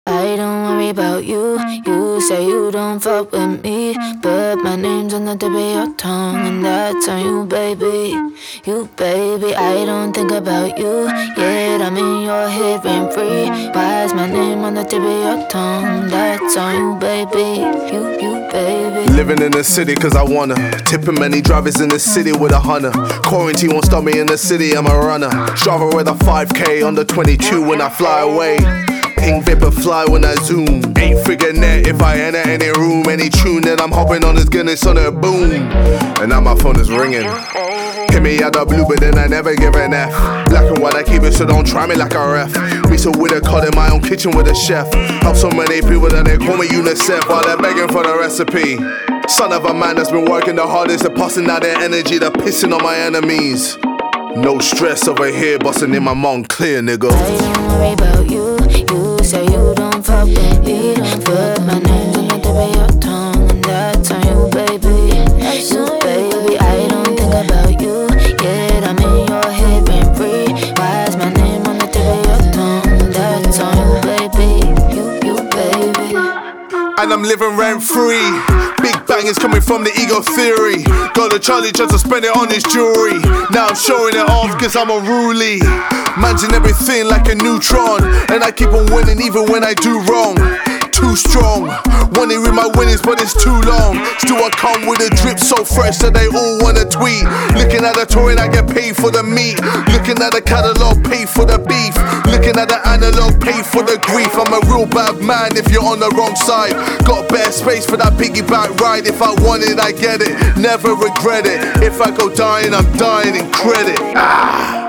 I don't worry about you. You say you don't fuck with me, but my name's on the tip of your tongue, and that's on you, baby. You, baby, I don't think about you, yet I'm in your head rent free. Why is my name on the tip of your tongue? That's on you, baby. You, baby. Living in the city cause I wanna. Tipping many drivers in the city with 100. Quarantine won't stop me in the city, I'm a runner. Strava with a 5K on the 22 when I fly away. Pink vapor fly when I zoom. Ain't figure net if I enter any room. Any tune that I'm hopping on is gonna son a boom. And now my phone is ringing. Hit me out the blue, but then I never give an F. Black and white, I keep it, so don't try me like a ref. Me so with a cut in my own kitchen with a chef. Help so many people that they call me UNICEF while they're begging for the recipe. Son of a man that's been working the hardest, they're passing out their energy, they're pissing on my enemies. No stress over here, busting in my Montclair, nigga. I don't worry about you. You say you don't fuck with me, but my name's on the tip of your tongue, and that's on you, baby. You, baby, I don't think about you, yet I'm in your head rent free. Why is my name on the tip of your tongue? That's on you, baby. You, baby. And I'm living rent free. Big bang is coming from the ego theory. Got a Charlie just to spend it on his jewelry. Now I'm showing it off cause I'm unruly. Managing everything like a neutron, and I keep on winning even when I do wrong. Too strong, wanna read my winnings but it's too long. Still I come with a drip so fresh that they all wanna tweet. Looking at the touring, I get paid for the meat. Looking at the catalog, pay for the beef. Looking at the analog, pay for the grief. I'm a real bad man if you're on the wrong side. Got bare space for that piggyback ride. If I want it, I get it, never regret it. If I go dying, I'm dying in credit.